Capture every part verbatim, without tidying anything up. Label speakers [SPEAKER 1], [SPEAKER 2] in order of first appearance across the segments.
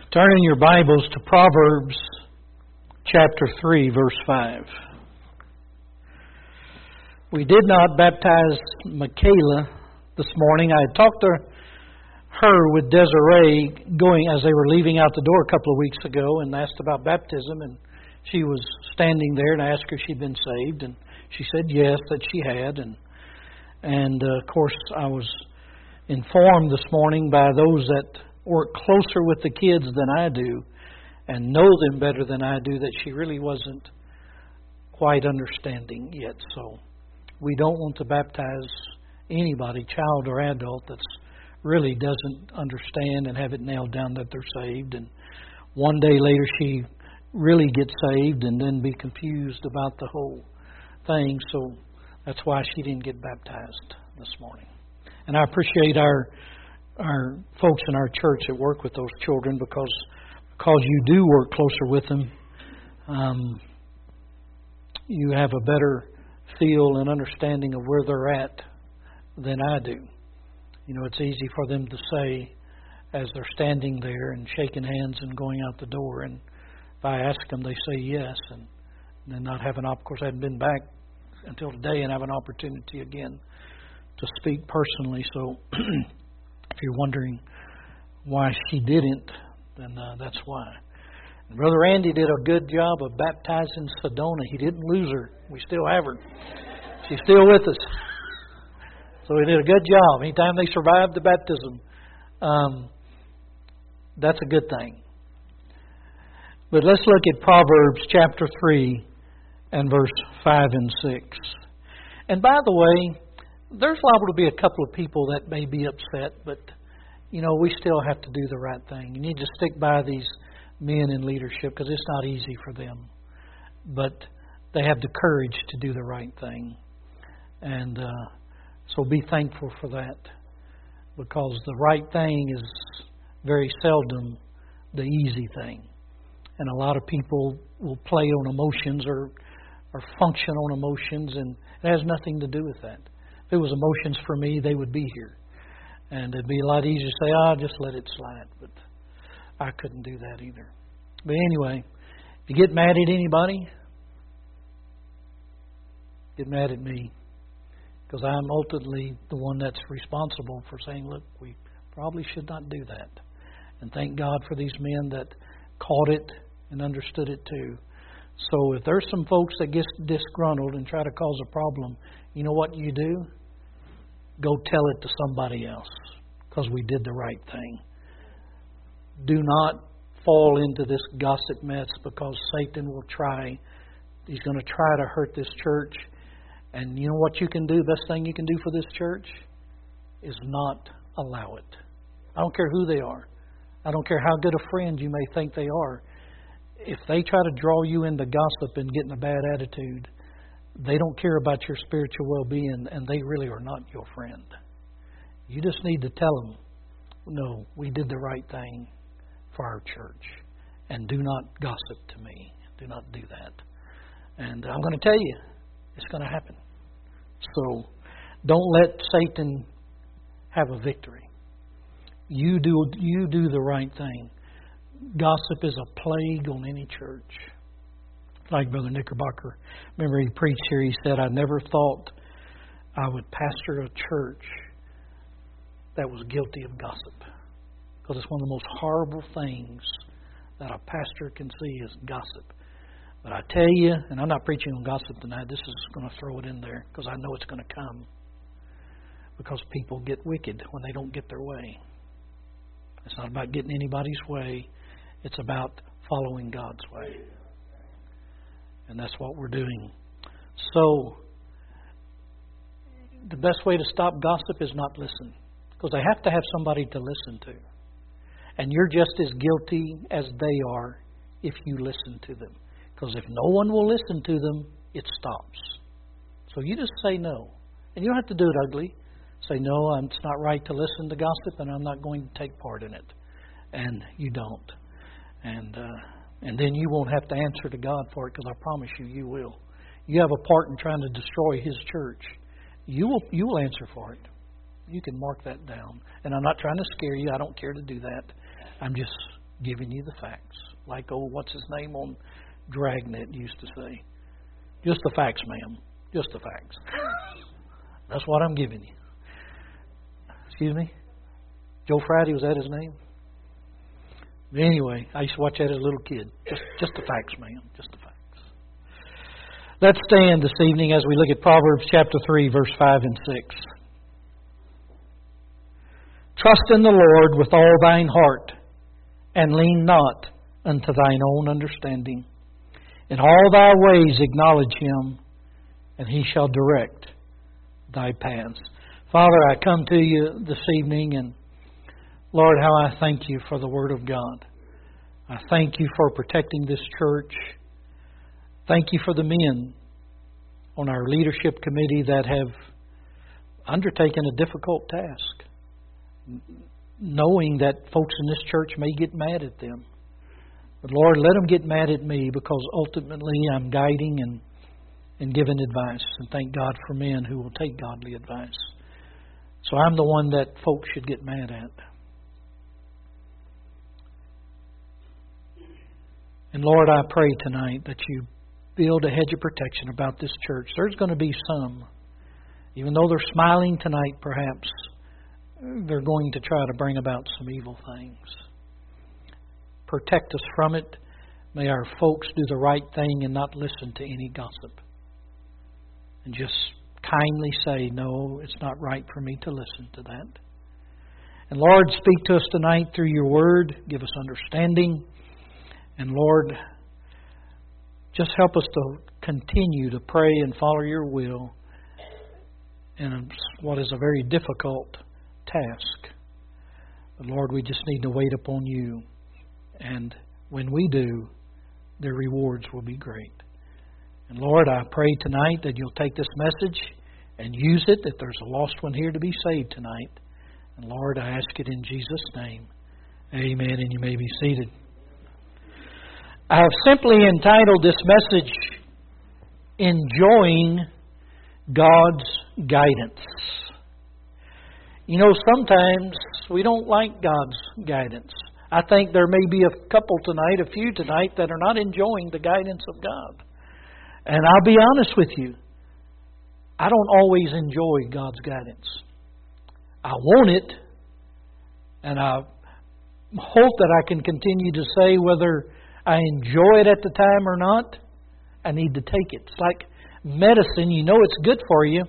[SPEAKER 1] Turn in your Bibles to Proverbs chapter three, verse five. We did not baptize Michaela this morning. I had talked to her with Desiree going as they were leaving out the door a couple of weeks ago and asked about baptism, and she was standing there, and I asked her if she'd been saved, and she said yes, that she had. And and uh, of course I was informed this morning by those that work closer with the kids than I do and know them better than I do that she really wasn't quite understanding yet. So we don't want to baptize anybody, child or adult, that's really doesn't understand and have it nailed down that they're saved. And one day later she really gets saved and then be confused about the whole thing. So that's why she didn't get baptized this morning. And I appreciate our our folks in our church that work with those children because because you do work closer with them. Um, you have a better feel and understanding of where they're at than I do. You know, it's easy for them to say as they're standing there and shaking hands and going out the door. And if I ask them, they say yes. And then not have an opportunity. Of course, I hadn't been back until today and have an opportunity again to speak personally. So if you're wondering why she didn't, then uh, that's why. And Brother Andy did a good job of baptizing Sedona. He didn't lose her. We still have her. She's still with us. So he did a good job. Anytime they survived the baptism, um, that's a good thing. But let's look at Proverbs chapter three and verse five and six. And by the way, there's liable to be a couple of people that may be upset, but, you know, we still have to do the right thing. You need to stick by these men in leadership because it's not easy for them. But they have the courage to do the right thing. And uh, so be thankful for that, because the right thing is very seldom the easy thing. And a lot of people will play on emotions or, or function on emotions, and it has nothing to do with that. If it was emotions for me, they would be here. And it'd be a lot easier to say, ah, just let it slide. But I couldn't do that either. But anyway, if you get mad at anybody, get mad at me. Because I'm ultimately the one that's responsible for saying, look, we probably should not do that. And thank God for these men that caught it and understood it too. So if there's some folks that get disgruntled and try to cause a problem, you know what you do? Go tell it to somebody else, because we did the right thing. Do not fall into this gossip mess, because Satan will try. He's going to try to hurt this church. And you know what you can do? Best thing you can do for this church is not allow it. I don't care who they are. I don't care how good a friend you may think they are. If they try to draw you into gossip and getting a bad attitude, they don't care about your spiritual well-being, and they really are not your friend. You just need to tell them, no, we did the right thing for our church, and do not gossip to me. Do not do that. And I'm going to tell you, it's going to happen. So don't let Satan have a victory. You do, you do the right thing. Gossip is a plague on any church. Like Brother Knickerbocker, remember he preached here, he said, I never thought I would pastor a church that was guilty of gossip. Because it's one of the most horrible things that a pastor can see is gossip. But I tell you, and I'm not preaching on gossip tonight, this is going to throw it in there, because I know it's going to come. Because people get wicked when they don't get their way. It's not about getting anybody's way. It's about following God's way. And that's what we're doing. So, the best way to stop gossip is not listen. Because they have to have somebody to listen to. And you're just as guilty as they are if you listen to them. Because if no one will listen to them, it stops. So you just say no. And you don't have to do it ugly. Say, no, it's not right to listen to gossip, and I'm not going to take part in it. And you don't. And uh, and then you won't have to answer to God for it, because I promise you, you will. You have a part in trying to destroy His church. You will you will answer for it. You can mark that down. And I'm not trying to scare you. I don't care to do that. I'm just giving you the facts. Like old, what's his name on Dragnet used to say. Just the facts, ma'am. Just the facts. That's what I'm giving you. Excuse me? Joe Friday, was that his name? But anyway, I used to watch that as a little kid. Just, just the facts, ma'am. Just the facts. Let's stand this evening as we look at Proverbs chapter three, verse five and six. Trust in the Lord with all thine heart, and lean not unto thine own understanding. In all thy ways acknowledge Him, and He shall direct thy paths. Father, I come to you this evening, and Lord, how I thank you for the Word of God. I thank you for protecting this church. Thank you for the men on our leadership committee that have undertaken a difficult task, knowing that folks in this church may get mad at them. But Lord, let them get mad at me, because ultimately I'm guiding and, and giving advice. And thank God for men who will take godly advice. So I'm the one that folks should get mad at. And Lord, I pray tonight that you build a hedge of protection about this church. There's going to be some, even though they're smiling tonight, perhaps, they're going to try to bring about some evil things. Protect us from it. May our folks do the right thing and not listen to any gossip. And just kindly say, no, it's not right for me to listen to that. And Lord, speak to us tonight through your word. Give us understanding. And Lord, just help us to continue to pray and follow your will in what is a very difficult task. But Lord, we just need to wait upon you. And when we do, the rewards will be great. And Lord, I pray tonight that you'll take this message and use it, that there's a lost one here to be saved tonight. And Lord, I ask it in Jesus' name. Amen. And you may be seated. I have simply entitled this message, Enjoying God's Guidance. You know, sometimes we don't like God's guidance. I think there may be a couple tonight, a few tonight, that are not enjoying the guidance of God. And I'll be honest with you, I don't always enjoy God's guidance. I want it, and I hope that I can continue to say whether I enjoy it at the time or not, I need to take it. It's like medicine. You know it's good for you.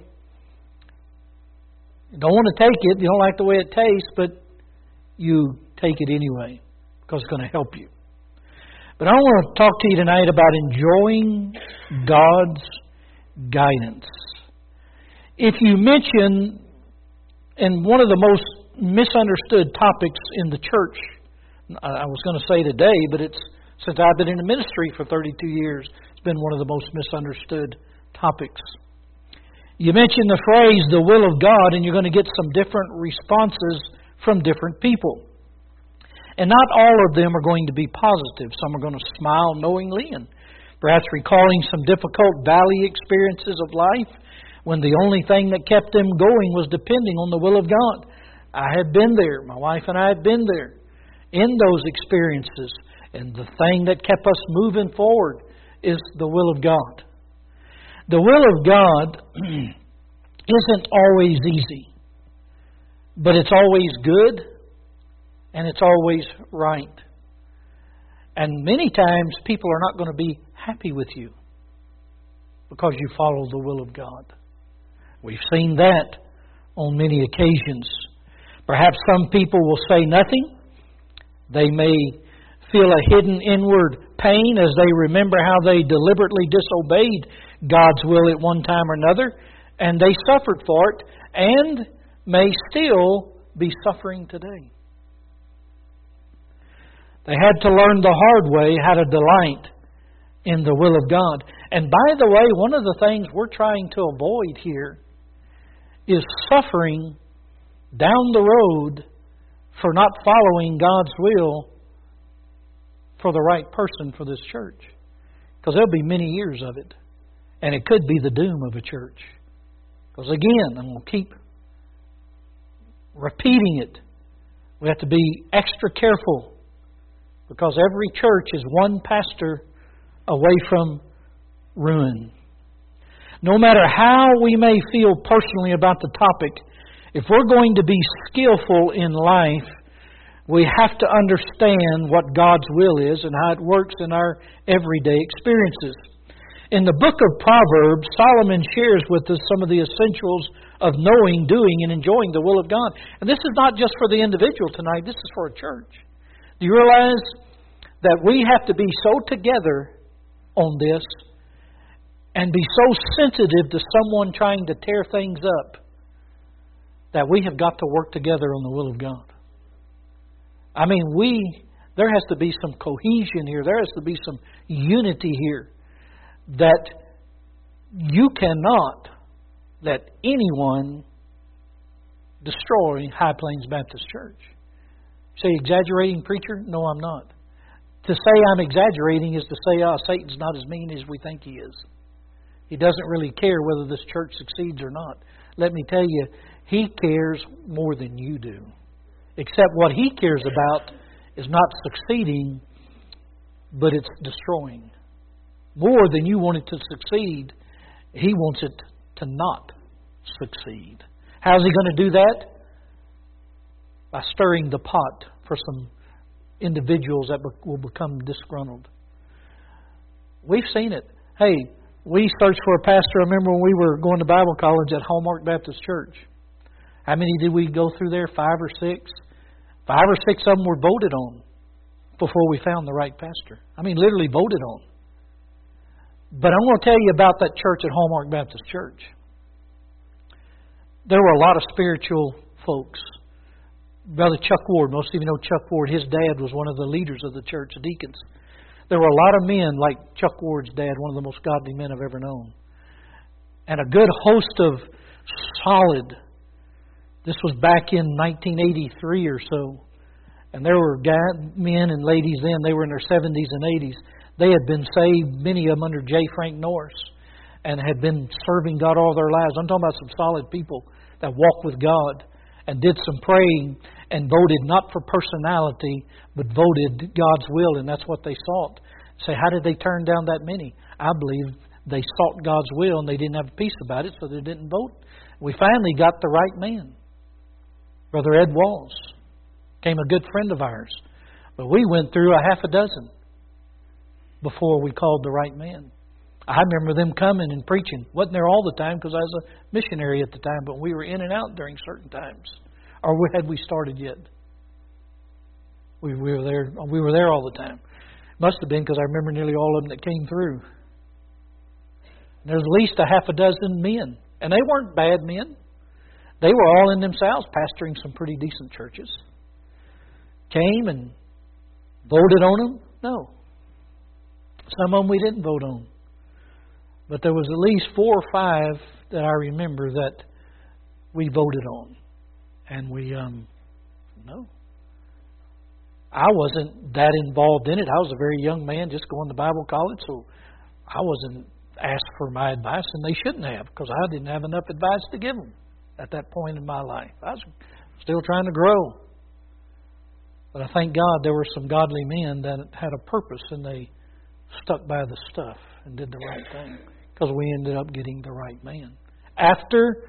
[SPEAKER 1] You don't want to take it. You don't like the way it tastes, but you take it anyway because it's going to help you. But I want to talk to you tonight about enjoying God's guidance. If you mention, and one of the most misunderstood topics in the church, I was going to say today, but it's since I've been in the ministry for thirty-two years, it's been one of the most misunderstood topics. You mention the phrase, the will of God, and you're going to get some different responses from different people. And not all of them are going to be positive. Some are going to smile knowingly and perhaps recalling some difficult valley experiences of life when the only thing that kept them going was depending on the will of God. I have been there. My wife and I have been there in those experiences. And the thing that kept us moving forward is the will of God. The will of God isn't always easy, but it's always good and it's always right. And many times people are not going to be happy with you because you follow the will of God. We've seen that on many occasions. Perhaps some people will say nothing. They may feel a hidden inward pain as they remember how they deliberately disobeyed God's will at one time or another, and they suffered for it and may still be suffering today. They had to learn the hard way how to delight in the will of God. And by the way, one of the things we're trying to avoid here is suffering down the road for not following God's will for the right person for this church. Because there'll be many years of it. And it could be the doom of a church. Because again, I'm going to keep repeating it. We have to be extra careful Because every church is one pastor away from ruin. No matter how we may feel personally about the topic, if we're going to be skillful in life, we have to understand what God's will is and how it works in our everyday experiences. In the book of Proverbs, Solomon shares with us some of the essentials of knowing, doing, and enjoying the will of God. And this is not just for the individual tonight, this is for a church. Do you realize that we have to be so together on this and be so sensitive to someone trying to tear things up that we have got to work together on the will of God? I mean, we, there has to be some cohesion here. There has to be some unity here. That you cannot let anyone destroy High Plains Baptist Church. Say, exaggerating, preacher? No, I'm not. To say I'm exaggerating is to say, oh, Satan's not as mean as we think he is. He doesn't really care whether this church succeeds or not. Let me tell you, he cares more than you do. Except what he cares about is not succeeding, but it's destroying. More than you want it to succeed, he wants it to not succeed. How's he going to do that? By stirring the pot for some individuals that will become disgruntled. We've seen it. Hey, we searched for a pastor. I remember when we were going to Bible college at Hallmark Baptist Church. How many did we go through there? Five or six? Five or six of them were voted on before we found the right pastor. I mean, literally voted on. But I'm going to tell you about that church at Hallmark Baptist Church. There were a lot of spiritual folks. Brother Chuck Ward, most of you know Chuck Ward. His dad was one of the leaders of the church, deacons. There were a lot of men like Chuck Ward's dad, one of the most godly men I've ever known. And a good host of solid. This was back in nineteen eighty-three or so. And there were guy, men and ladies then, they were in their seventies and eighties. They had been saved, many of them under J. Frank Norris, and had been serving God all their lives. I'm talking about some solid people that walked with God and did some praying and voted not for personality, but voted God's will, and that's what they sought. Say, how did they turn down that many? I believe they sought God's will and they didn't have peace about it, so they didn't vote. We finally got the right man. Brother Ed Walls became a good friend of ours. But we went through a half a dozen before we called the right man. I remember them coming and preaching. Wasn't there all the time because I was a missionary at the time, but we were in and out during certain times. Or had we started yet? We, we were there. We were there all the time. Must have been because I remember nearly all of them that came through. There's at least a half a dozen men, and they weren't bad men. They were all in themselves pastoring some pretty decent churches. Came and voted on them? No. Some of them we didn't vote on. But there was at least four or five that I remember that we voted on. And we, um, no. I wasn't that involved in it. I was a very young man just going to Bible college, so I wasn't asked for my advice, and they shouldn't have, because I didn't have enough advice to give them at that point in my life. I was still trying to grow. But I thank God there were some godly men that had a purpose, and they stuck by the stuff and did the right thing, because we ended up getting the right man. After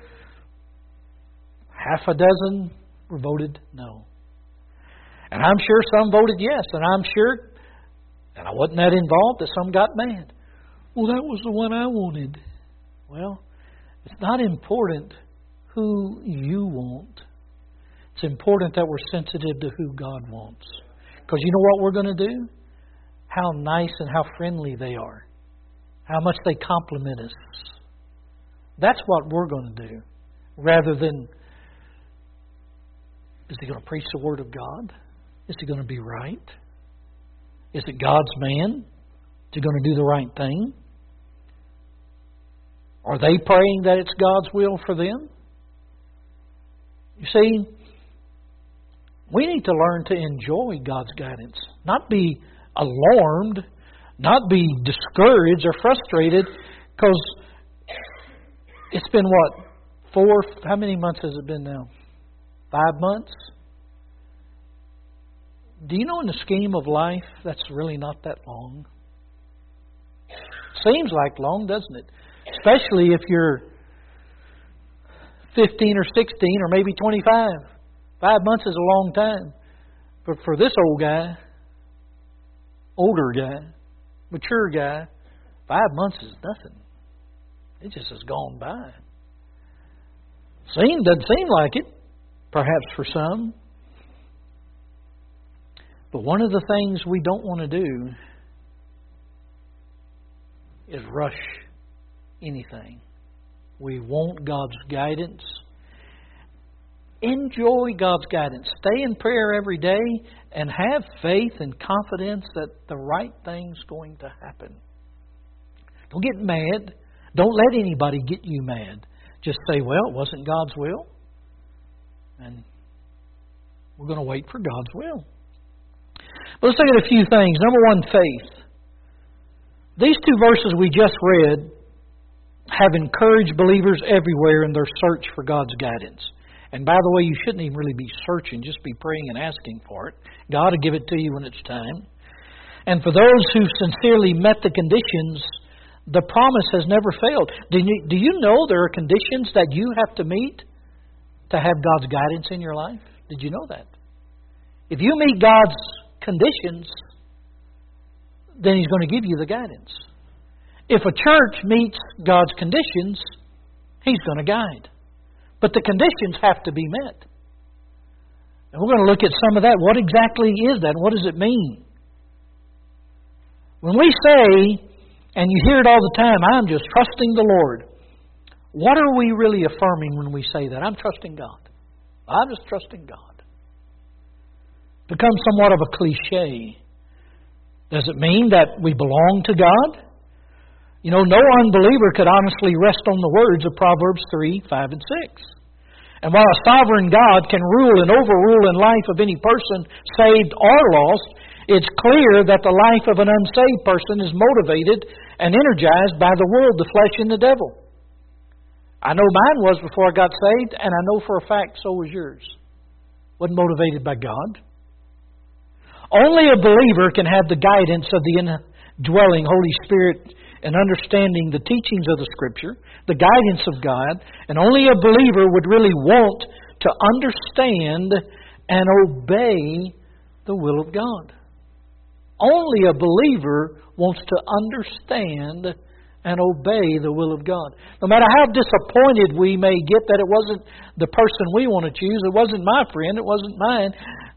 [SPEAKER 1] half a dozen were voted no. And I'm sure some voted yes, and I'm sure, and I wasn't that involved, that some got mad. Well, that was the one I wanted. Well, it's not important who you want. It's important that we're sensitive to who God wants. Because you know what we're going to do? How nice and how friendly they are. How much they compliment us. That's what we're going to do. Rather than, is he going to preach the Word of God? Is he going to be right? Is it God's man? Is he going to do the right thing? Are they praying that it's God's will for them? You see, we need to learn to enjoy God's guidance. Not be alarmed, not be discouraged or frustrated, because it's been what? Four, how many months has it been now? Five months? Do you know in the scheme of life, that's really not that long? Seems like long, doesn't it? Especially if you're fifteen or sixteen or maybe twenty-five. Five months is a long time. But for this old guy, older guy, mature guy, five months is nothing. It just has gone by. Seem, doesn't seem like it, perhaps for some. But one of the things we don't want to do is rush anything. We want God's guidance. Enjoy God's guidance. Stay in prayer every day and have faith and confidence that the right thing's going to happen. Don't get mad. Don't let anybody get you mad. Just say, well, it wasn't God's will. And we're going to wait for God's will. But let's look at a few things. Number one, faith. These two verses we just read have encouraged believers everywhere in their search for God's guidance. And by the way, you shouldn't even really be searching, just be praying and asking for it. God will give it to you when it's time. And for those who sincerely met the conditions, the promise has never failed. Do you, do you know there are conditions that you have to meet to have God's guidance in your life? Did you know that? If you meet God's conditions, then He's going to give you the guidance. If a church meets God's conditions, He's going to guide. But the conditions have to be met. And we're going to look at some of that. What exactly is that? What does it mean? When we say, and you hear it all the time, I'm just trusting the Lord. What are we really affirming when we say that? I'm trusting God. I'm just trusting God. It becomes somewhat of a cliche. Does it mean that we belong to God? You know, no unbeliever could honestly rest on the words of Proverbs three, five, and six. And while a sovereign God can rule and overrule in life of any person, saved or lost, it's clear that the life of an unsaved person is motivated and energized by the world, the flesh, and the devil. I know mine was before I got saved, and I know for a fact so was yours. Wasn't motivated by God. Only a believer can have the guidance of the indwelling Holy Spirit and understanding the teachings of the Scripture, the guidance of God, and only a believer would really want to understand and obey the will of God. Only a believer wants to understand and obey the will of God. No matter how disappointed we may get that it wasn't the person we want to choose, it wasn't my friend, it wasn't mine,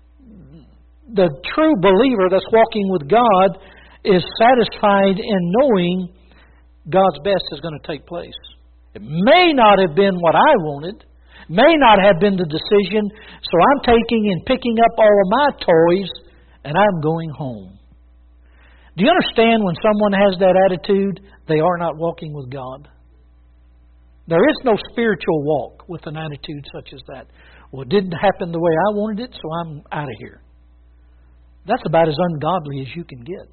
[SPEAKER 1] the true believer that's walking with God is satisfied in knowing God's best is going to take place. It may not have been what I wanted, may not have been the decision, so I'm taking and picking up all of my toys and I'm going home. Do you understand when someone has that attitude, they are not walking with God? There is no spiritual walk with an attitude such as that. Well, it didn't happen the way I wanted it, so I'm out of here. That's about as ungodly as you can get.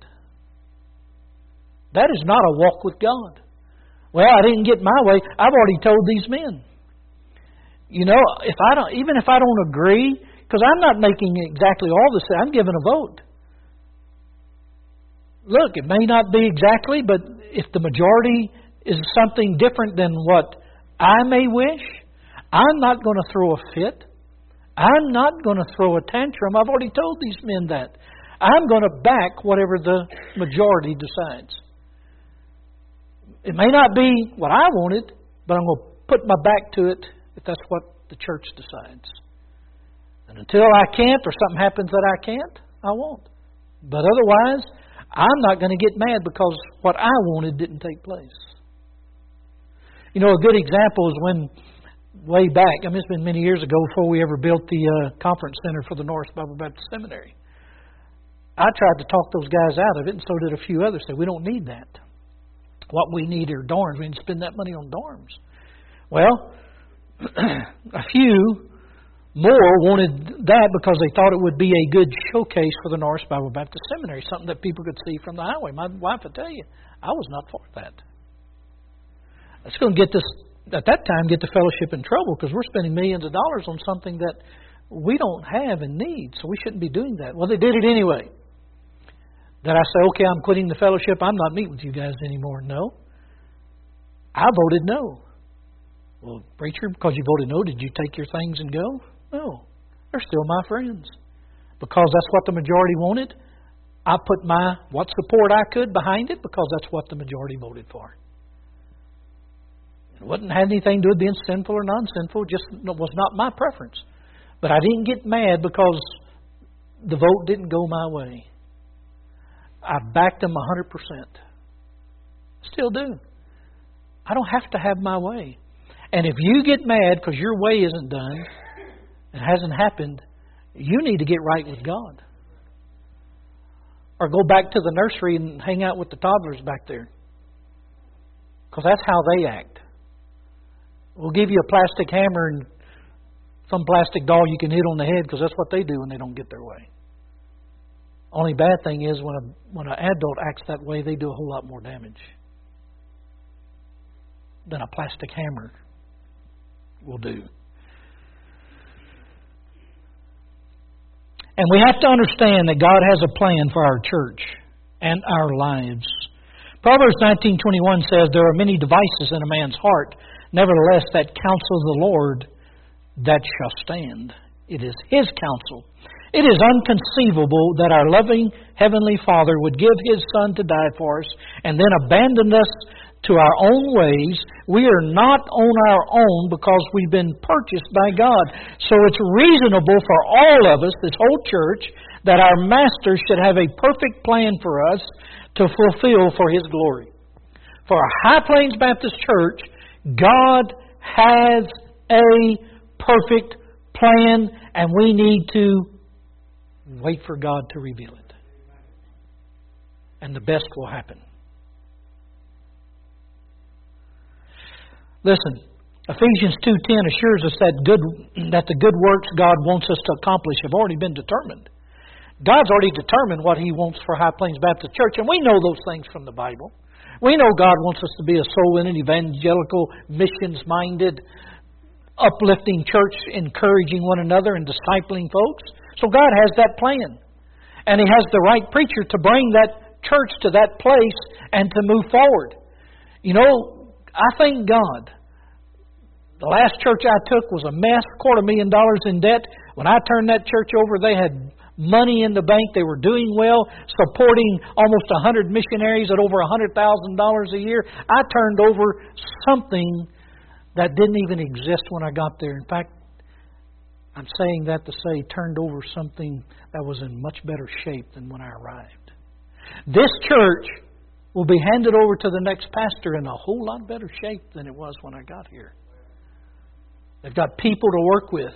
[SPEAKER 1] That is not a walk with God. Well, I didn't get my way. I've already told these men. You know, if I don't, even if I don't agree, because I'm not making exactly all this, I'm giving a vote. Look, it may not be exactly, but if the majority is something different than what I may wish, I'm not going to throw a fit. I'm not going to throw a tantrum. I've already told these men that. I'm going to back whatever the majority decides. It may not be what I wanted, but I'm going to put my back to it if that's what the church decides. And until I can't or something happens that I can't, I won't. But otherwise, I'm not going to get mad because what I wanted didn't take place. You know, a good example is when, way back, I mean, it's been many years ago before we ever built the uh, conference center for the North Bible Baptist Seminary. I tried to talk those guys out of it, and so did a few others. Said, we don't need that. What we need are dorms. We need to spend that money on dorms. Well, a few more wanted that because they thought it would be a good showcase for the North Bible Baptist Seminary, something that people could see from the highway. My wife would tell you, I was not for that. It's going to get this, at that time, get the fellowship in trouble because we're spending millions of dollars on something that we don't have and need, so we shouldn't be doing that. Well, they did it anyway. Did I say, okay, I'm quitting the fellowship, I'm not meeting with you guys anymore? No. I voted no. Well, preacher, because you voted no, did you take your things and go? No. They're still my friends. Because that's what the majority wanted, I put my what support I could behind it because that's what the majority voted for. It wasn't had anything to do with being sinful or non-sinful, just was not my preference. But I didn't get mad because the vote didn't go my way. I backed them one hundred percent. Still do. I don't have to have my way. And if you get mad because your way isn't done, it hasn't happened, you need to get right with God. Or go back to the nursery and hang out with the toddlers back there. Because that's how they act. We'll give you a plastic hammer and some plastic doll you can hit on the head because that's what they do when they don't get their way. Only bad thing is when a when an adult acts that way, they do a whole lot more damage than a plastic hammer will do. And we have to understand that God has a plan for our church and our lives. Proverbs nineteen twenty-one says, there are many devices in a man's heart. Nevertheless, that counsel of the Lord, that shall stand. It is His counsel. It is inconceivable that our loving Heavenly Father would give His Son to die for us and then abandon us to our own ways. We are not on our own because we've been purchased by God. So it's reasonable for all of us, this whole church, that our Master should have a perfect plan for us to fulfill for His glory. For High Plains Baptist Church, God has a perfect plan, and we need to wait for God to reveal it. And the best will happen. Listen, Ephesians two ten assures us that good that the good works God wants us to accomplish have already been determined. God's already determined what He wants for High Plains Baptist Church, and we know those things from the Bible. We know God wants us to be a soul-winning, evangelical, missions-minded, uplifting church, encouraging one another and discipling folks. So God has that plan. And He has the right preacher to bring that church to that place and to move forward. You know, I thank God. The last church I took was a mess, quarter million dollars in debt. When I turned that church over, they had money in the bank. They were doing well, supporting almost one hundred missionaries at over one hundred thousand dollars a year. I turned over something that didn't even exist when I got there. In fact, I'm saying that to say turned over something that was in much better shape than when I arrived. This church will be handed over to the next pastor in a whole lot better shape than it was when I got here. They've got people to work with.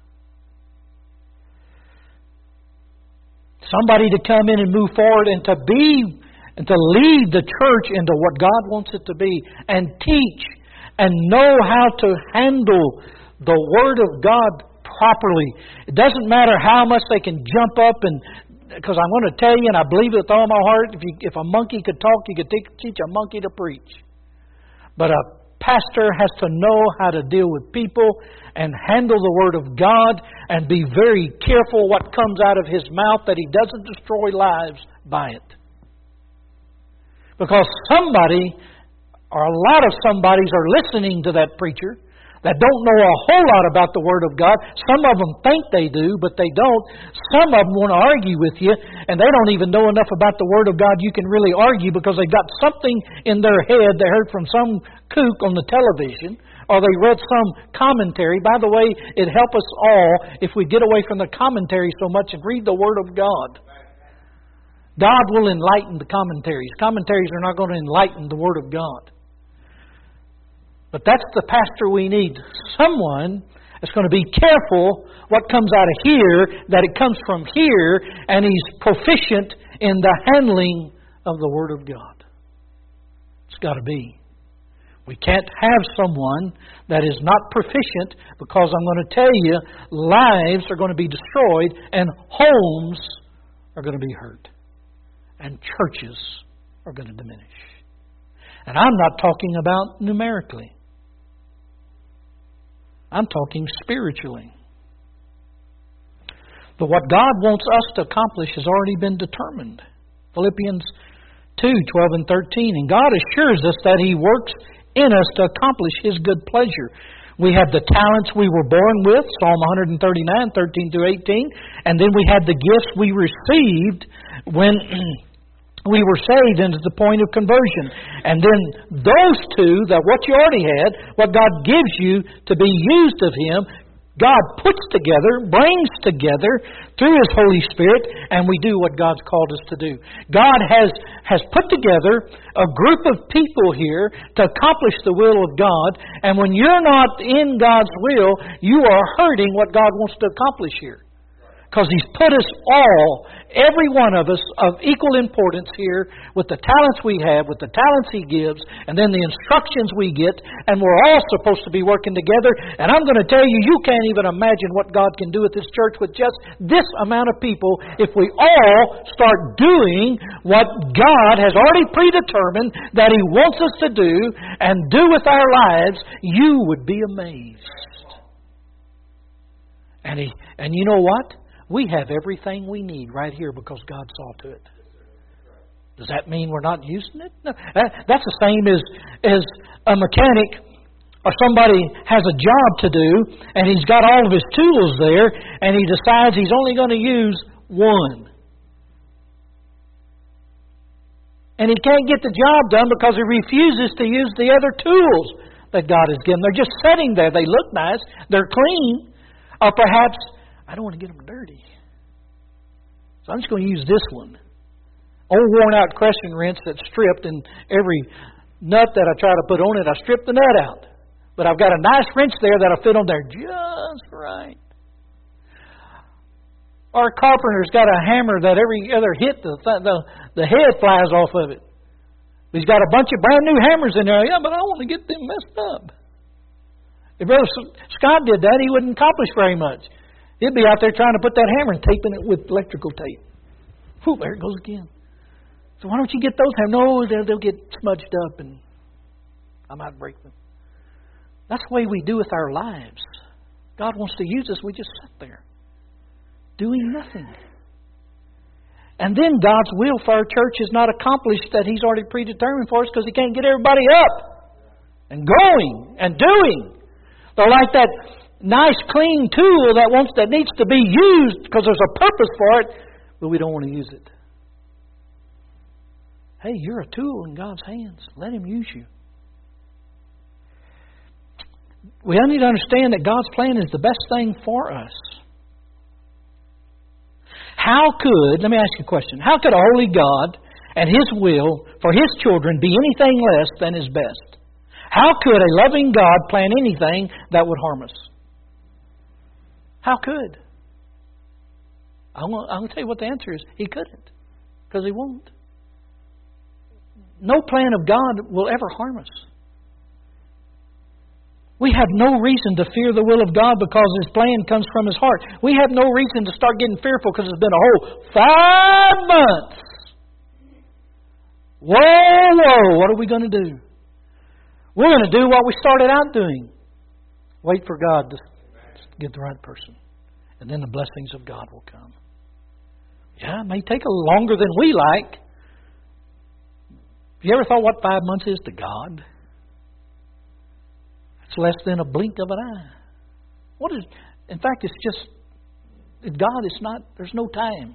[SPEAKER 1] Somebody to come in and move forward and to be and to lead the church into what God wants it to be and teach and know how to handle the Word of God properly. It doesn't matter how much they can jump up and, because I'm going to tell you, and I believe it with all my heart, if you, if a monkey could talk, you could te- teach a monkey to preach. But a pastor has to know how to deal with people and handle the Word of God and be very careful what comes out of his mouth, that he doesn't destroy lives by it. Because somebody, or a lot of somebodies, are listening to that preacher that don't know a whole lot about the Word of God. Some of them think they do, but they don't. Some of them want to argue with you, and they don't even know enough about the Word of God you can really argue, because they've got something in their head they heard from some kook on the television, or they read some commentary. By the way, it'd help us all if we get away from the commentary so much and read the Word of God. God will enlighten the commentaries. Commentaries are not going to enlighten the Word of God. But that's the pastor we need. Someone that's going to be careful what comes out of here, that it comes from here, and he's proficient in the handling of the Word of God. It's got to be. We can't have someone that is not proficient, because I'm going to tell you, lives are going to be destroyed and homes are going to be hurt. And churches are going to diminish. And I'm not talking about numerically. I'm talking spiritually. But what God wants us to accomplish has already been determined. Philippians two, twelve and thirteen. And God assures us that He works in us to accomplish His good pleasure. We have the talents we were born with, Psalm one thirty-nine, thirteen through eighteen. And then we had the gifts we received when we were saved into the point of conversion. And then those two, that what you already had, what God gives you to be used of Him, God puts together, brings together through His Holy Spirit, and we do what God's called us to do. God has, has put together a group of people here to accomplish the will of God, and when you're not in God's will, you are hurting what God wants to accomplish here. Because He's put us all, every one of us, of equal importance here with the talents we have, with the talents He gives, and then the instructions we get, and we're all supposed to be working together. And I'm going to tell you, you can't even imagine what God can do with this church with just this amount of people if we all start doing what God has already predetermined that He wants us to do and do with our lives. You would be amazed. And, he, and you know what? We have everything we need right here because God saw to it. Does that mean we're not using it? No. That, that's the same as, as a mechanic or somebody has a job to do and he's got all of his tools there and he decides he's only going to use one. And he can't get the job done because he refuses to use the other tools that God has given. They're just sitting there. They look nice. They're clean. Or perhaps, I don't want to get them dirty. So I'm just going to use this one. Old worn out crescent wrench that's stripped, and every nut that I try to put on it, I strip the nut out. But I've got a nice wrench there that'll fit on there just right. Our carpenter's got a hammer that every other hit, the, the, the head flies off of it. He's got a bunch of brand new hammers in there. Yeah, but I want to get them messed up. If Brother Scott did that, he wouldn't accomplish very much. He'd be out there trying to put that hammer and taping it with electrical tape. Whew, there it goes again. So why don't you get those hammers? No, they'll, they'll get smudged up and I might break them. That's the way we do with our lives. God wants to use us. We just sit there doing nothing. And then God's will for our church is not accomplished that He's already predetermined for us because He can't get everybody up and going and doing. They're like that nice, clean tool that wants that needs to be used because there's a purpose for it, but we don't want to use it. Hey, you're a tool in God's hands. Let Him use you. We need to understand that God's plan is the best thing for us. How could, let me ask you a question, how could a holy God and His will for His children be anything less than His best? How could a loving God plan anything that would harm us? How could? I'm going to tell you what the answer is. He couldn't. Because He won't. No plan of God will ever harm us. We have no reason to fear the will of God because His plan comes from His heart. We have no reason to start getting fearful because it's been a whole five months. Whoa, whoa, what are we going to do? We're going to do what we started out doing. Wait for God to get the right person. And then the blessings of God will come. Yeah, it may take a longer than we like. Have you ever thought what five months is to God? It's less than a blink of an eye. What is? In fact, it's just God. It's not. There's no time.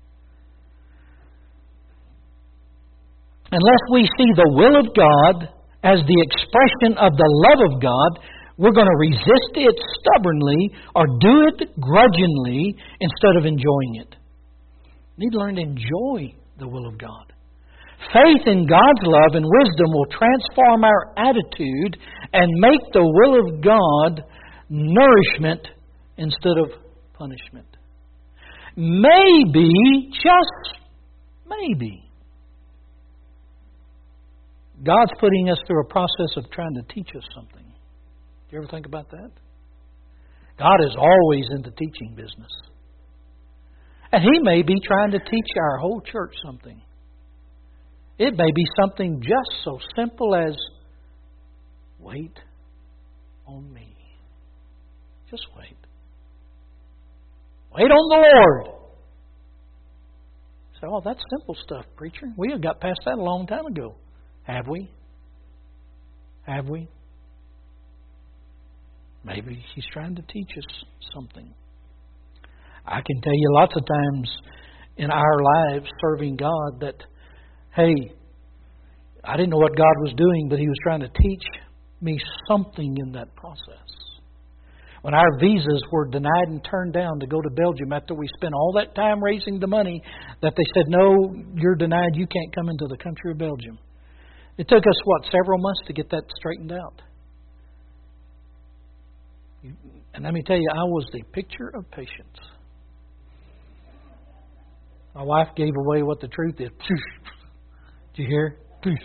[SPEAKER 1] Unless we see the will of God as the expression of the love of God, we're going to resist it stubbornly or do it grudgingly instead of enjoying it. We need to learn to enjoy the will of God. Faith in God's love and wisdom will transform our attitude and make the will of God nourishment instead of punishment. Maybe, just maybe, God's putting us through a process of trying to teach us something. Do you ever think about that? God is always in the teaching business. And He may be trying to teach our whole church something. It may be something just so simple as wait on me. Just wait. Wait on the Lord. So, oh, that's simple stuff, preacher. We have got past that a long time ago. Have we? Have we? Maybe He's trying to teach us something. I can tell you lots of times in our lives serving God that, hey, I didn't know what God was doing, but He was trying to teach me something in that process. When our visas were denied and turned down to go to Belgium after we spent all that time raising the money, that they said, no, you're denied, you can't come into the country of Belgium. It took us, what, several months to get that straightened out. And let me tell you, I was the picture of patience. My wife gave away what the truth is. Did you hear?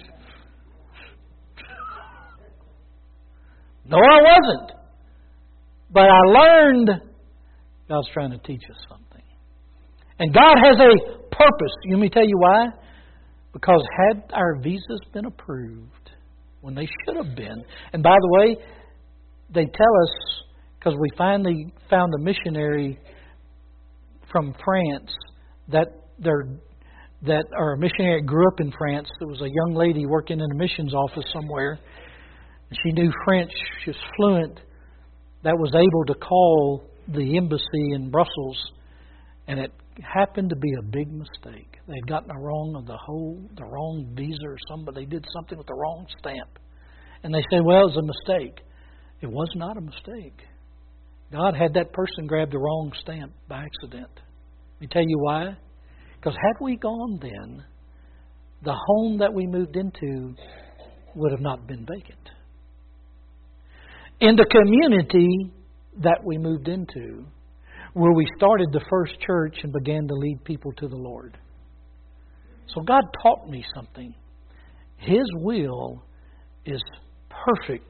[SPEAKER 1] No, I wasn't. But I learned God's trying to teach us something. And God has a purpose. Let me tell you why. Because had our visas been approved when they should have been, and by the way, they tell us, because we finally found a missionary from France that they're, that or a missionary that grew up in France. There was a young lady working in a missions office somewhere. She knew French. She was fluent. That was able to call the embassy in Brussels, and it happened to be a big mistake. They'd gotten the wrong of the whole, the wrong visa or something. They did something with the wrong stamp, and they said, "Well, it was a mistake." It was not a mistake. God had that person grab the wrong stamp by accident. Let me tell you why. Because had we gone then, the home that we moved into would have not been vacant. In the community that we moved into, where we started the first church and began to lead people to the Lord. So God taught me something. His will is perfect.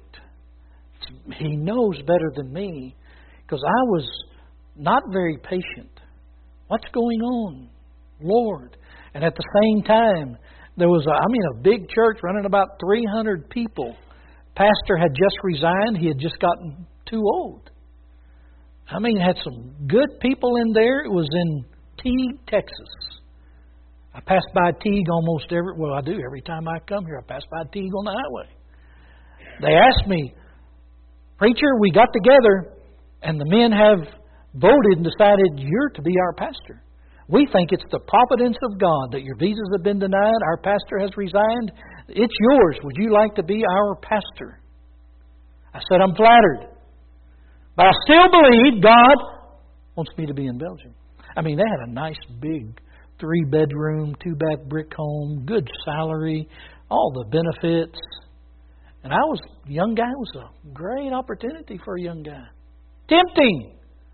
[SPEAKER 1] He knows better than me, because I was not very patient. What's going on, Lord? And at the same time, there was, a, I mean, a big church running about three hundred people. Pastor had just resigned. He had just gotten too old. I mean, had some good people in there. It was in Teague, Texas. I pass by Teague almost every, well, I do every time I come here. I pass by Teague on the highway. They asked me, "Preacher, we got together and the men have voted and decided you're to be our pastor. We think it's the providence of God that your visas have been denied. Our pastor has resigned. It's yours. Would you like to be our pastor?" I said, "I'm flattered. But I still believe God wants me to be in Belgium." I mean, they had a nice big three-bedroom, two-bath brick home, good salary, all the benefits. And I was a young guy. It was a great opportunity for a young guy. Tempting.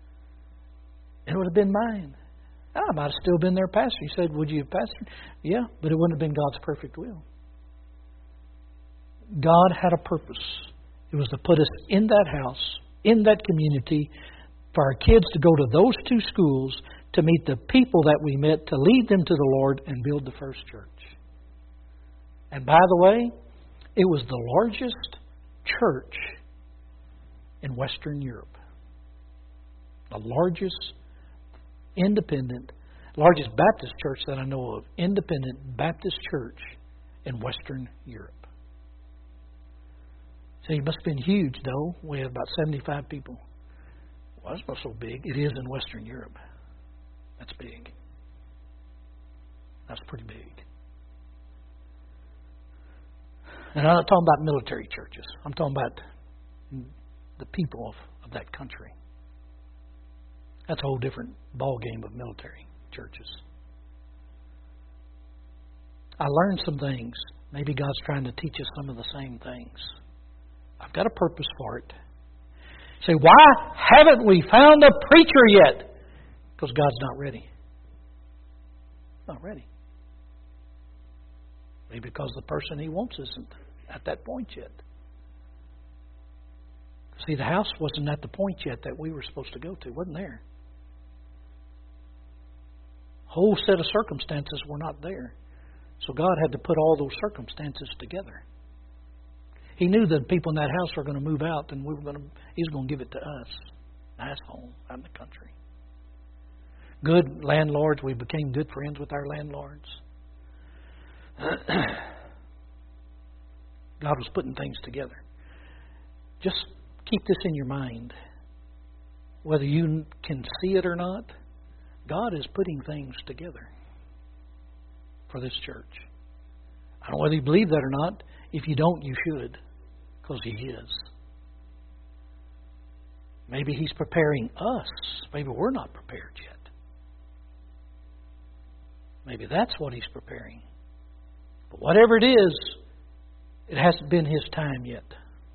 [SPEAKER 1] It would have been mine. I might have still been their pastor. He said, "Would you have pastored?" Yeah, but it wouldn't have been God's perfect will. God had a purpose. It was to put us in that house, in that community, for our kids to go to those two schools, to meet the people that we met, to lead them to the Lord and build the first church. And by the way, it was the largest church in Western Europe. The largest independent, largest Baptist church that I know of, independent Baptist church in Western Europe. So it must have been huge, though. We had about seventy-five people. Well, that's not so big. It is in Western Europe. That's big. That's pretty big. And I'm not talking about military churches. I'm talking about the people of, of that country. That's a whole different ballgame of military churches. I learned some things. Maybe God's trying to teach us some of the same things. I've got a purpose for it. Say, why haven't we found a preacher yet? Because God's not ready. Not ready. Maybe because the person He wants isn't at that point yet. See, the house wasn't at the point yet that we were supposed to go to. It wasn't there. Whole set of circumstances were not there. So God had to put all those circumstances together. He knew that people in that house were going to move out, and we were going to, He was going to give it to us. Nice home out in the country. good landlords. We became good friends with our landlords. God was putting things together. Just keep this in your mind. Whether you can see it or not, God is putting things together for this church. I don't know whether you believe that or not. If you don't, you should, because He is. Maybe He's preparing us. Maybe we're not prepared yet. Maybe that's what He's preparing. But whatever it is, it hasn't been His time yet.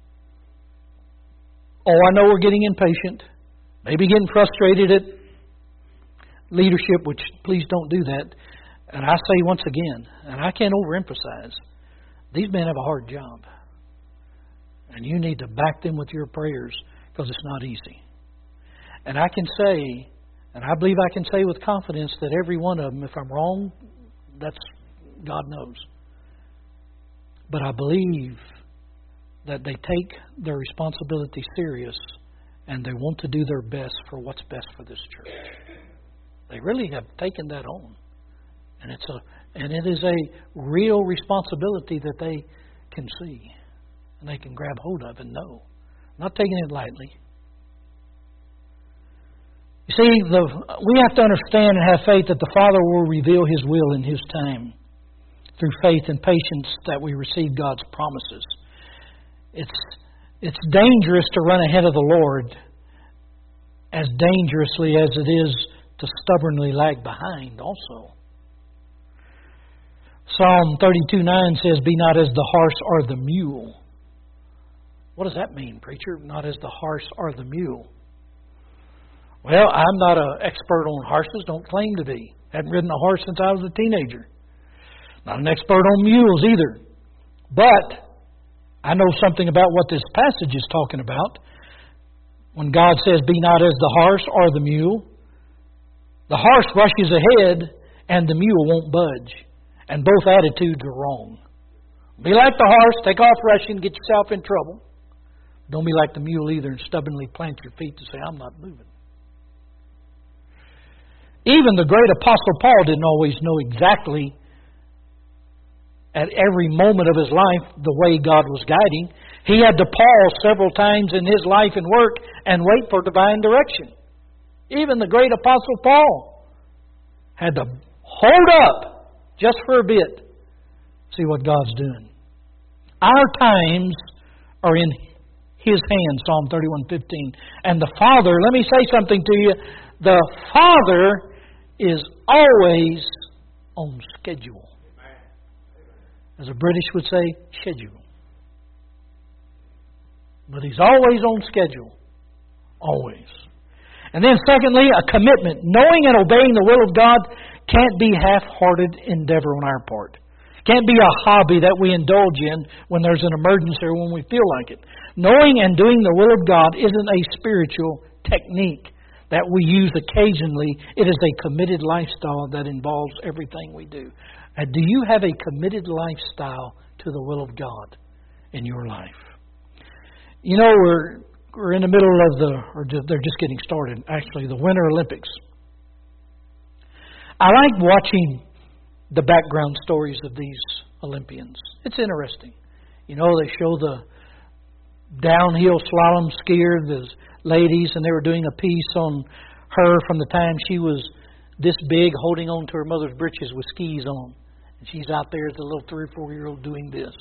[SPEAKER 1] Oh, I know we're getting impatient. Maybe getting frustrated at leadership, which please don't do that. And I say once again, and I can't overemphasize, these men have a hard job. And you need to back them with your prayers, because it's not easy. And I can say, and I believe I can say with confidence, that every one of them, if I'm wrong, that's God knows. But I believe that they take their responsibility serious, and they want to do their best for what's best for this church. They really have taken that on. And it's a and it is a real responsibility that they can see and they can grab hold of and know. Not taking it lightly. You see, the, we have to understand and have faith that the Father will reveal His will in His time. Through faith and patience that we receive God's promises. It's it's dangerous to run ahead of the Lord as dangerously as it is to stubbornly lag behind also. Psalm thirty-two nine says, "Be not as the horse or the mule." What does that mean, preacher? Not as the horse or the mule. Well, I'm not an expert on horses, don't claim to be. Haven't ridden a horse since I was a teenager. Not an expert on mules either. But I know something about what this passage is talking about. When God says, "Be not as the horse or the mule," the horse rushes ahead and the mule won't budge. And both attitudes are wrong. Be like the horse, take off rushing, get yourself in trouble. Don't be like the mule either and stubbornly plant your feet to say, "I'm not moving." Even the great Apostle Paul didn't always know exactly at every moment of his life the way God was guiding. He had to pause several times in his life and work and wait for divine direction. Even the great Apostle Paul had to hold up just for a bit, see what God's doing. Our times are in His hands, Psalm thirty-one fifteen. And the Father, let me say something to you, the Father is always on schedule. As the British would say, schedule. But He's always on schedule. Always. And then secondly, a commitment. Knowing and obeying the will of God can't be half-hearted endeavor on our part. Can't be a hobby that we indulge in when there's an emergency or when we feel like it. Knowing and doing the will of God isn't a spiritual technique that we use occasionally. It is a committed lifestyle that involves everything we do. And do you have a committed lifestyle to the will of God in your life? You know, we're we're in the middle of the, or just, they're just getting started, actually, the Winter Olympics. I like watching the background stories of these Olympians. It's interesting. You know, they show the downhill slalom skier, the ladies, and they were doing a piece on her from the time she was this big, holding on to her mother's breeches with skis on. And she's out there as a little three or four-year-old doing this.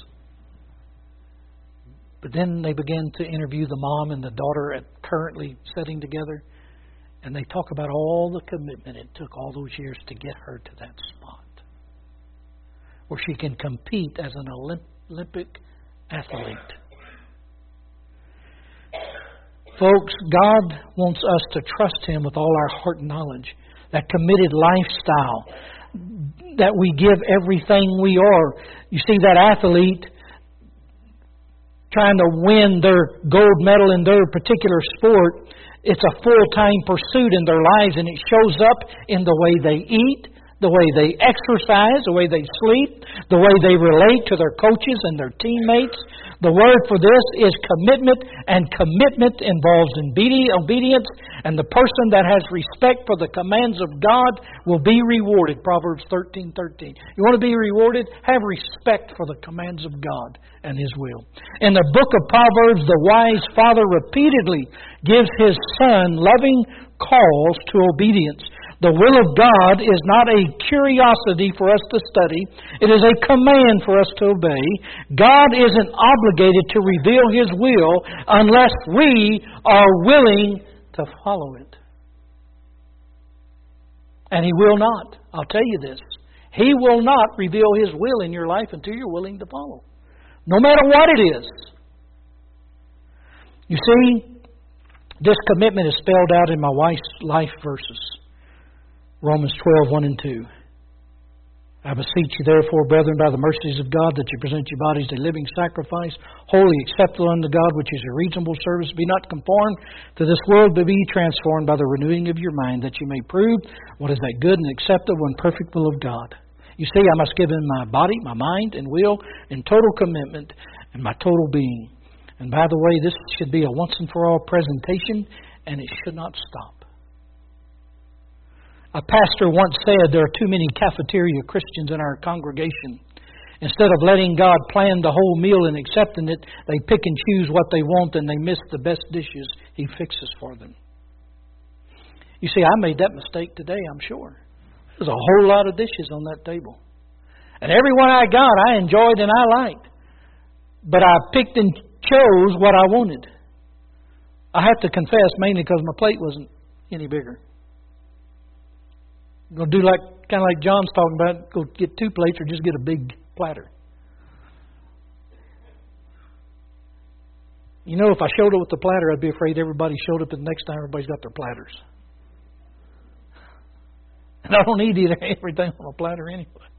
[SPEAKER 1] But then they began to interview the mom and the daughter at currently sitting together. And they talk about all the commitment it took all those years to get her to that spot where she can compete as an Olympic athlete. Folks, God wants us to trust Him with all our heart and knowledge. That committed lifestyle, that we give everything we are. You see that athlete trying to win their gold medal in their particular sport, it's a full-time pursuit in their lives, and it shows up in the way they eat, the way they exercise, the way they sleep, the way they relate to their coaches and their teammates. The word for this is commitment, and commitment involves obedience, and the person that has respect for the commands of God will be rewarded. Proverbs thirteen thirteen. You want to be rewarded? Have respect for the commands of God and His will. In the book of Proverbs, the wise father repeatedly gives his son loving calls to obedience. The will of God is not a curiosity for us to study. It is a command for us to obey. God isn't obligated to reveal His will unless we are willing to follow it. And He will not. I'll tell you this. He will not reveal His will in your life until you're willing to follow. No matter what it is. You see, this commitment is spelled out in my wife's life verses. Romans twelve, one and two. I beseech you therefore, brethren, by the mercies of God, that you present your bodies a living sacrifice, wholly acceptable unto God, which is your reasonable service. Be not conformed to this world, but be transformed by the renewing of your mind, that you may prove what is that good and acceptable and perfect will of God. You see, I must give in my body, my mind, and will in total commitment and my total being. And by the way, this should be a once and for all presentation, and it should not stop. A pastor once said there are too many cafeteria Christians in our congregation. Instead of letting God plan the whole meal and accepting it, they pick and choose what they want and they miss the best dishes He fixes for them. You see, I made that mistake today, I'm sure. There's a whole lot of dishes on that table. And every one I got, I enjoyed and I liked. But I picked and chose what I wanted. I have to confess, mainly because my plate wasn't any bigger. Go do like kind of like John's talking about. Go get two plates or just get a big platter. You know, if I showed up with the platter, I'd be afraid everybody showed up, and the next time everybody's got their platters. And I don't need to eat everything on a platter anyway.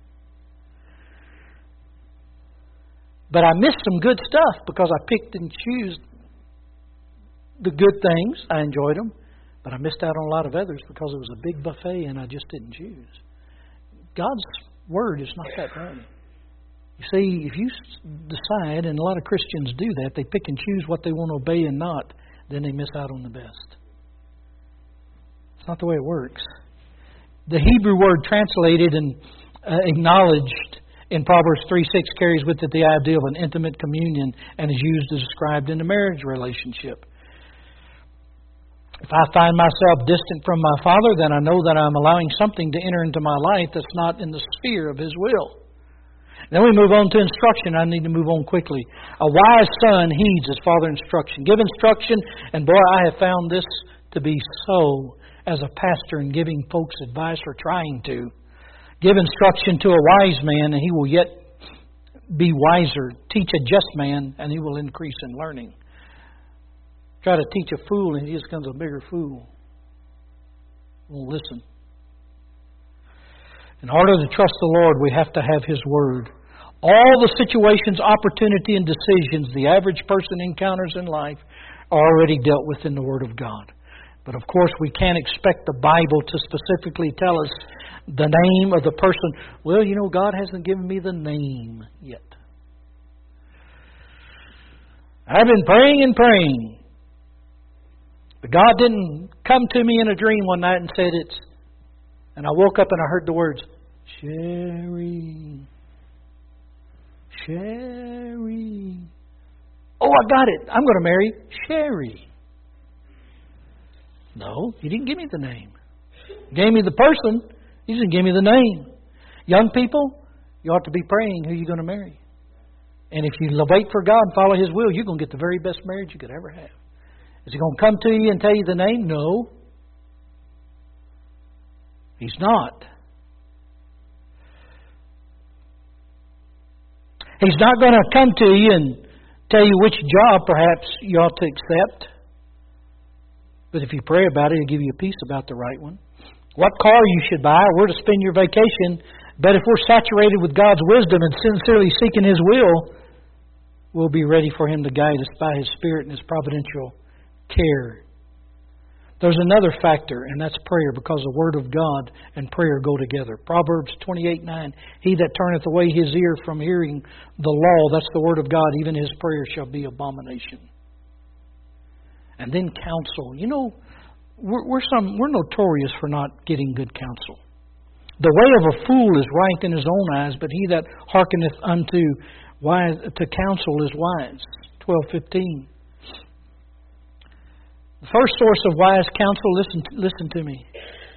[SPEAKER 1] But I missed some good stuff because I picked and chose the good things. I enjoyed them. But I missed out on a lot of others because it was a big buffet and I just didn't choose. God's Word is not that way. You see, if you decide, and a lot of Christians do that, they pick and choose what they want to obey and not, then they miss out on the best. It's not the way it works. The Hebrew word translated and uh, acknowledged in Proverbs three six carries with it the idea of an intimate communion and is used as described in a marriage relationship. If I find myself distant from my Father, then I know that I'm allowing something to enter into my life that's not in the sphere of His will. Then we move on to instruction. I need to move on quickly. A wise son heeds his father's instruction. Give instruction, and boy, I have found this to be so as a pastor in giving folks advice or trying to. Give instruction to a wise man, and he will yet be wiser. Teach a just man, and he will increase in learning. Try to teach a fool and he just becomes a bigger fool. Won't listen. In order to trust the Lord, we have to have His Word. All the situations, opportunity, and decisions the average person encounters in life are already dealt with in the Word of God. But of course, we can't expect the Bible to specifically tell us the name of the person. Well, you know, God hasn't given me the name yet. I've been praying and praying. But God didn't come to me in a dream one night and said it's... And I woke up and I heard the words, Sherry, Sherry. Oh, I got it. I'm going to marry Sherry. No, He didn't give me the name. He gave me the person. He didn't give me the name. Young people, you ought to be praying who you're going to marry. And if you wait for God and follow His will, you're going to get the very best marriage you could ever have. Is He going to come to you and tell you the name? No. He's not. He's not going to come to you and tell you which job perhaps you ought to accept. But if you pray about it, He'll give you a peace about the right one. What car you should buy, or where to spend your vacation. But if we're saturated with God's wisdom and sincerely seeking His will, we'll be ready for Him to guide us by His Spirit and His providential care. There's another factor, and that's prayer, because the Word of God and prayer go together. Proverbs twenty-eight nine, He that turneth away his ear from hearing the law, that's the Word of God, even his prayer shall be abomination. And then counsel. You know, we're, we're, some, we're notorious for not getting good counsel. The way of a fool is right in his own eyes, but he that hearkeneth unto wise, to counsel is wise. twelve fifteen. The first source of wise counsel, listen to, listen to me,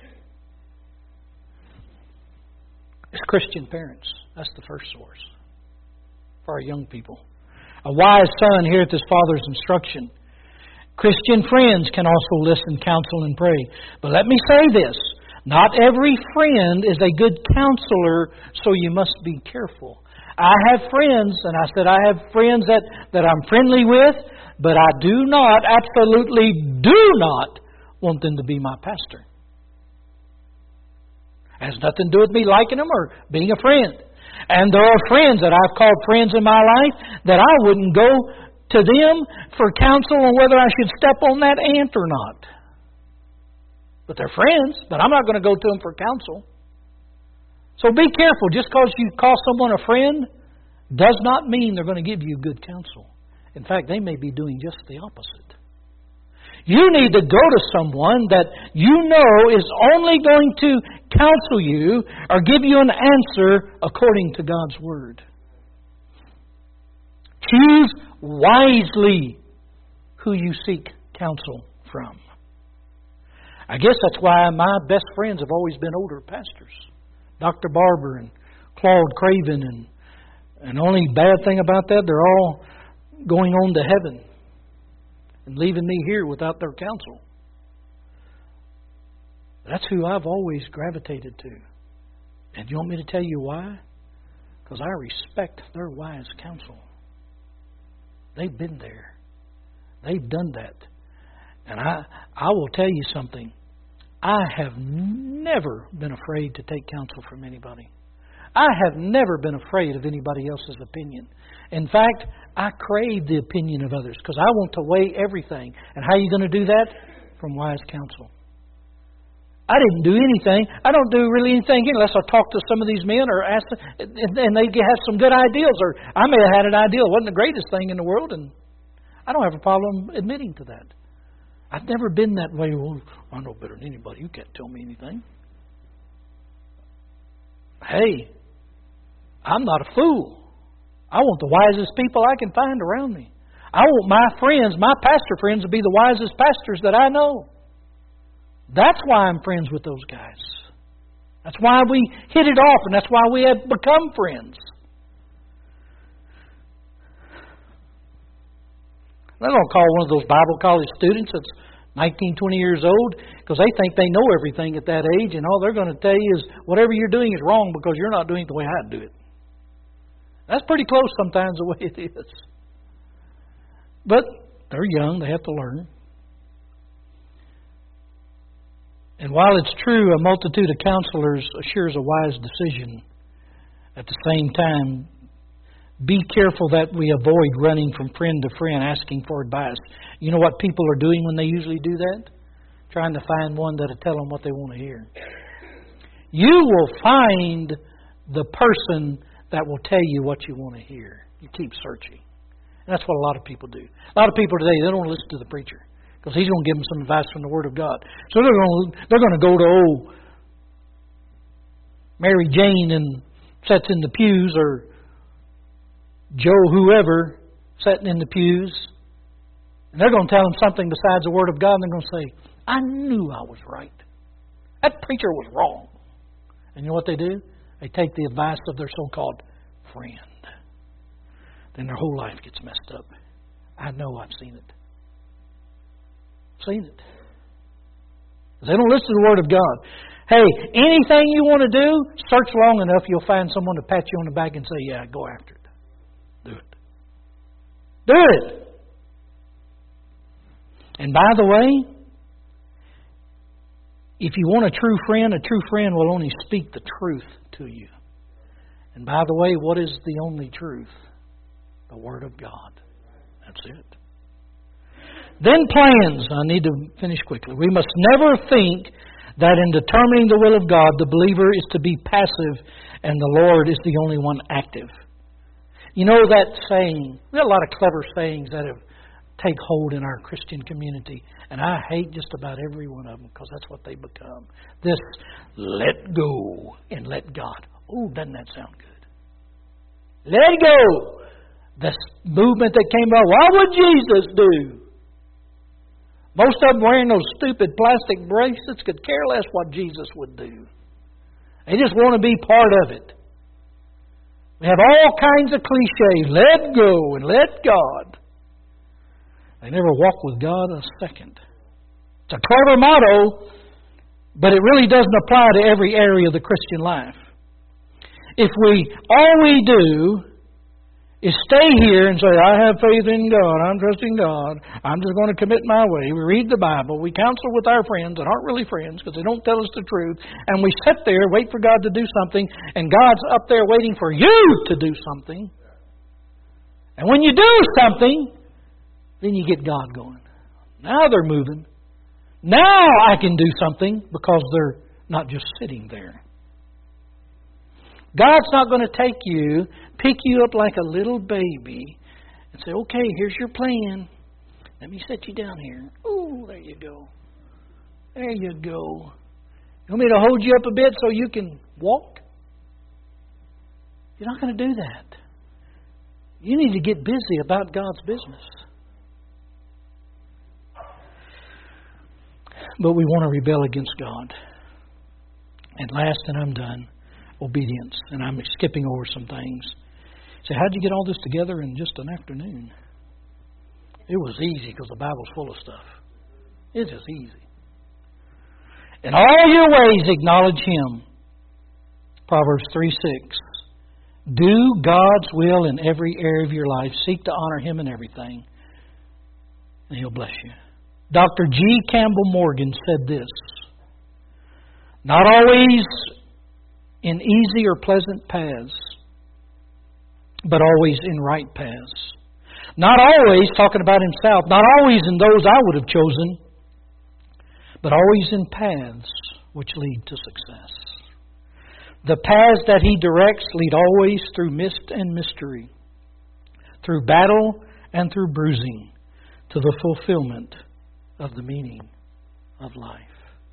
[SPEAKER 1] is Christian parents. That's the first source for our young people. A wise son heareth his father's instruction. Christian friends can also listen, counsel, and pray. But let me say this. Not every friend is a good counselor, so you must be careful. I have friends, and I said I have friends that, that I'm friendly with, but I do not, absolutely do not, want them to be my pastor. It has nothing to do with me liking them or being a friend. And there are friends that I've called friends in my life that I wouldn't go to them for counsel on whether I should step on that ant or not. But they're friends, but I'm not going to go to them for counsel. So be careful. Just because you call someone a friend does not mean they're going to give you good counsel. In fact, they may be doing just the opposite. You need to go to someone that you know is only going to counsel you or give you an answer according to God's Word. Choose wisely who you seek counsel from. I guess that's why my best friends have always been older pastors. Doctor Barber and Claude Craven. And, and the only bad thing about that, they're all going on to heaven and leaving me here without their counsel. That's who I've always gravitated to. And you want me to tell you why? Because I respect their wise counsel. They've been there. They've done that. And I, I will tell you something. I have never been afraid to take counsel from anybody. I have never been afraid of anybody else's opinion. In fact, I crave the opinion of others because I want to weigh everything. And how are you going to do that? From wise counsel. I didn't do anything. I don't do really anything unless I talk to some of these men or ask them, and they have some good ideals. Or I may have had an ideal. It wasn't the greatest thing in the world, and I don't have a problem admitting to that. I've never been that way. Well, I know better than anybody. You can't tell me anything. Hey, I'm not a fool. I want the wisest people I can find around me. I want my friends, my pastor friends, to be the wisest pastors that I know. That's why I'm friends with those guys. That's why we hit it off, and that's why we have become friends. They don't call one of those Bible college students that's nineteen, twenty years old because they think they know everything at that age, and all they're going to tell you is whatever you're doing is wrong because you're not doing it the way I do it. That's pretty close sometimes the way it is. But they're young, they have to learn. And while it's true a multitude of counselors assures a wise decision, at the same time, be careful that we avoid running from friend to friend asking for advice. You know what people are doing when they usually do that? Trying to find one that'll tell them what they want to hear. You will find the person that will tell you what you want to hear. You keep searching. And that's what a lot of people do. A lot of people today, they don't listen to the preacher because he's going to give them some advice from the Word of God. So they're going to, they're going to go to old Mary Jane and sits in the pews, or Joe whoever sitting in the pews, and they're going to tell them something besides the Word of God, and they're going to say, I knew I was right. That preacher was wrong. And you know what they do? They take the advice of their so-called friend. Then their whole life gets messed up. I know, I've seen it. Seen it. They don't listen to the Word of God. Hey, anything you want to do, search long enough, you'll find someone to pat you on the back and say, yeah, go after it. Do it. Do it. And by the way, if you want a true friend, a true friend will only speak the truth to you. And by the way, what is the only truth? The Word of God. That's it. Then plans. I need to finish quickly. We must never think that in determining the will of God, the believer is to be passive and the Lord is the only one active. You know that saying, we have a lot of clever sayings that have take hold in our Christian community, and I hate just about every one of them because that's what they become. This let go and let God. Oh, doesn't that sound good? Let go. This movement that came out, what would Jesus do? Most of them wearing those stupid plastic bracelets could care less what Jesus would do. They just want to be part of it. We have all kinds of cliches. Let go and let God. They never walk with God a second. It's a clever motto, but it really doesn't apply to every area of the Christian life. If we, all we do is stay here and say, I have faith in God, I'm trusting God, I'm just going to commit my way. We read the Bible, we counsel with our friends that aren't really friends because they don't tell us the truth, and we sit there, wait for God to do something, and God's up there waiting for you to do something. And when you do something, then you get God going. Now they're moving. Now I can do something because they're not just sitting there. God's not going to take you, pick you up like a little baby and say, okay, here's your plan. Let me set you down here. Ooh, there you go. There you go. You want me to hold you up a bit so you can walk? You're not going to do that. You need to get busy about God's business. But we want to rebel against God. And last, and I'm done, obedience. And I'm skipping over some things. So how'd you get all this together in just an afternoon? It was easy because the Bible's full of stuff. It's just easy. In all your ways acknowledge Him. Proverbs three six. Do God's will in every area of your life. Seek to honor Him in everything. And He'll bless you. Doctor G. Campbell Morgan said this. Not always in easy or pleasant paths, but always in right paths. Not always, talking about himself, not always in those I would have chosen, but always in paths which lead to success. The paths that He directs lead always through mist and mystery, through battle and through bruising, to the fulfillment of the meaning of life.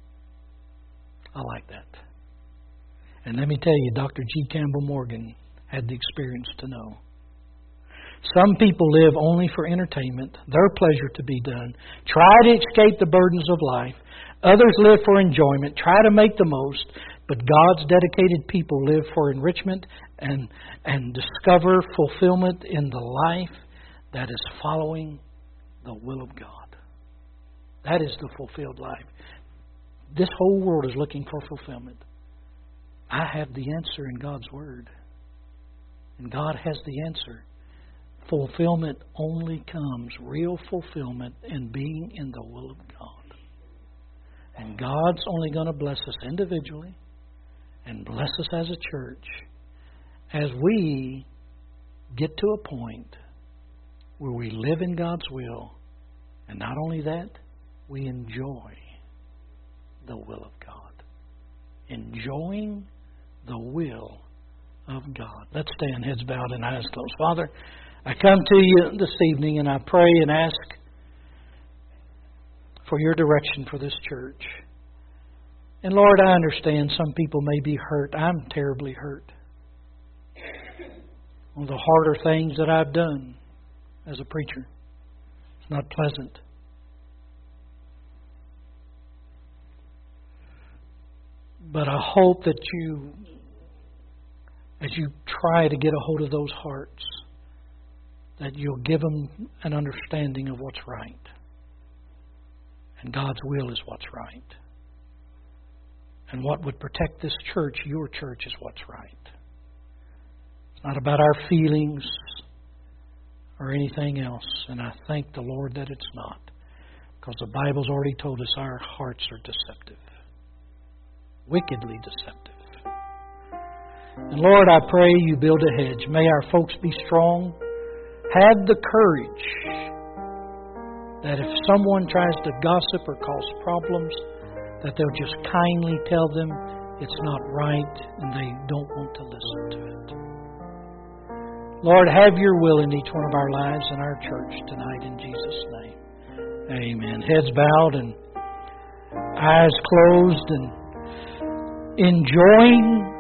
[SPEAKER 1] I like that. And let me tell you, Doctor G. Campbell Morgan had the experience to know. Some people live only for entertainment, their pleasure to be done, try to escape the burdens of life. Others live for enjoyment, try to make the most, but God's dedicated people live for enrichment and, and discover fulfillment in the life that is following the will of God. That is the fulfilled life. This whole world is looking for fulfillment. I have the answer in God's Word. And God has the answer. Fulfillment only comes, real fulfillment, in being in the will of God. And God's only going to bless us individually and bless us as a church as we get to a point where we live in God's will. And not only that, we enjoy the will of God. Enjoying the will of God. Let's stand, heads bowed and eyes closed. Father, I come to you this evening and I pray and ask for your direction for this church. And Lord, I understand some people may be hurt. I'm terribly hurt. One of the harder things that I've done as a preacher. It's not pleasant. But I hope that you, as you try to get a hold of those hearts, that you'll give them an understanding of what's right. And God's will is what's right. And what would protect this church, your church, is what's right. It's not about our feelings or anything else. And I thank the Lord that it's not. Because the Bible's already told us our hearts are deceptive. Wickedly deceptive. And Lord, I pray you build a hedge. May our folks be strong. Have the courage that if someone tries to gossip or cause problems, that they'll just kindly tell them it's not right and they don't want to listen to it. Lord, have your will in each one of our lives and our church tonight in Jesus' name. Amen. Heads bowed and eyes closed and enjoying